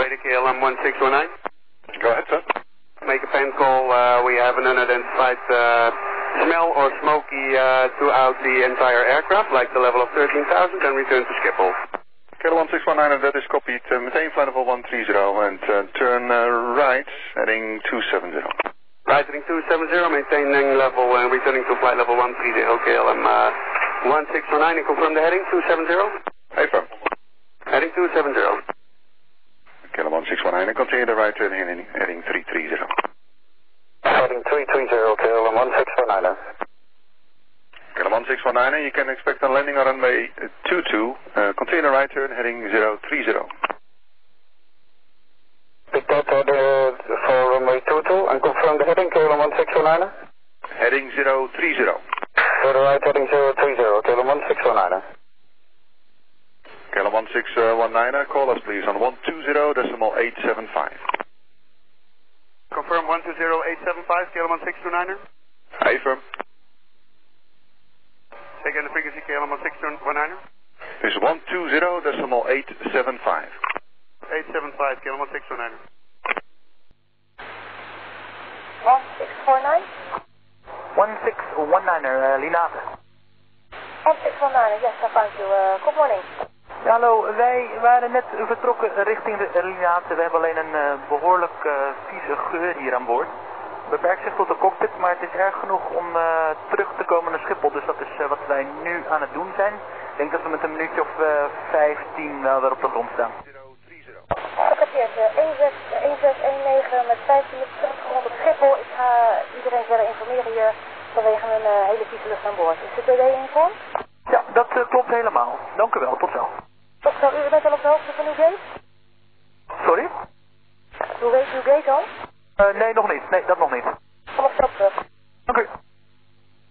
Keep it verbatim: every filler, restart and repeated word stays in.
Operator K L M one six one nine. Go ahead, sir. Make a pen call. Uh, we have an unidentified uh, smell or smoky uh, throughout the entire aircraft, like the level of thirteen thousand, and return to Schiphol. K L M one six one nine, and that is copied. Uh, meteen flight level one three zero, and uh, turn uh, right, heading two seven zero. Right, heading two seven zero, maintaining level and returning to flight level one three zero, K L M uh, one six one nine, and confirm the heading two seven zero. Affirm. Heading two seven zero. K L M one six one nine, and continue the right turn heading, heading three three zero. Heading three three zero, K L M one six one nine. K L M one six one nine, and you can expect a landing on runway two two, uh, continue the right turn heading zero three zero. Pick that order for runway two two, and confirm the heading, K L M one six one nine. Heading zero three zero. For the right heading zero three zero, K L M one six one nine. K L M one six one nine, call us please on one two zero decimal eight seven five. Confirm one two zero eight seven five, K L M one six two nine. Affirm. Take in the frequency, K L M one six one nine. Is one two zero decimal eight seven five. eight seven five, K L M one six one nine. one six four nine? one six one nine, uh, Linate. one six one nine, yes, I found you. Uh, good morning. Ja, hallo, wij waren net vertrokken richting de Linate. We hebben alleen een uh, behoorlijk uh, vieze geur hier aan boord. Beperkt zich tot de cockpit, maar het is erg genoeg om uh, terug te komen naar Schiphol. Dus dat is uh, wat wij nu aan het doen zijn. Ik denk dat we met een minuutje of uh, vijftien wel weer op de grond staan. Gecateerd, uh, een zes een negen met vijftien minuten teruggegrond op Schiphol. Ik ga iedereen verder informeren hier vanwege een uh, hele vieze lucht aan boord. Is de D D inform? Ja, dat uh, klopt helemaal. Dank u wel, tot zo. Tot zo, u bent al op de hoogte van uw gate? Sorry? Hoe weet uw gate al? Uh, nee, nog niet. Nee, dat nog niet.